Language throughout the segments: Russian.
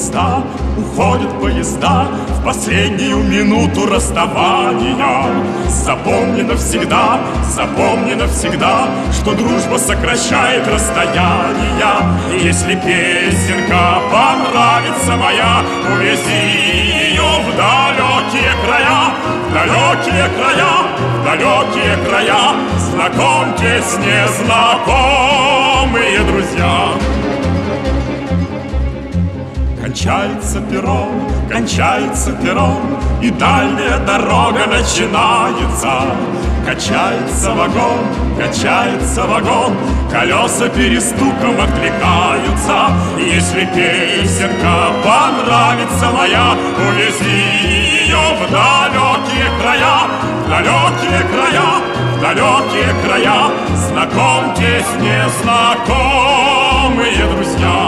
поезда, уходят поезда в последнюю минуту расставания. Запомни навсегда, что дружба сокращает расстояния. И если песенка понравится моя, увези ее в далекие края, в далекие края, в далекие края. Знакомьтесь, незнакомые друзья. Кончается перрон, и дальняя дорога начинается. Качается вагон, колеса перестуком откликаются. Если песенка понравится моя, увези ее в далекие края, в далекие края, в далекие края. Знакомьтесь, незнакомые друзья.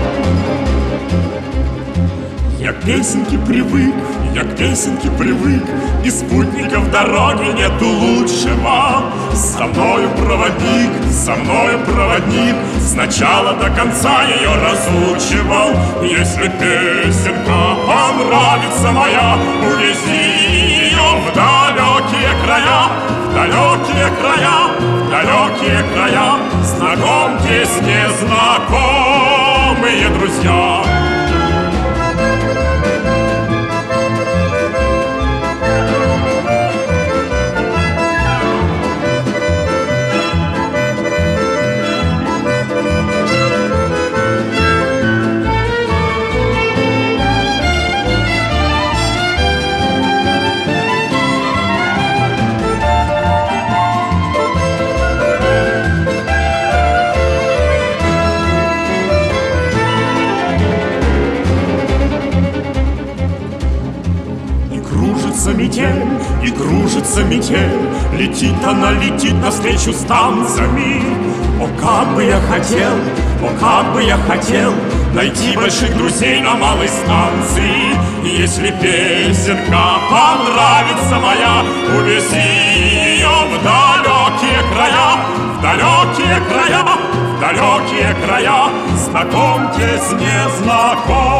Я к песенке привык, и спутников дороги нету лучшего. Со мною проводник, сначала до конца ее разучивал. Если песенка понравится моя, увези ее в далекие края, в далекие края, в далекие края. Знакомьтесь, незнакомые друзья. И кружится метель, летит навстречу станциями. О, как бы я хотел найти больших друзей на малой станции. И если песенка понравится моя, увези ее в далекие края, в далекие края, в далекие края. Знакомьтесь, незнакомые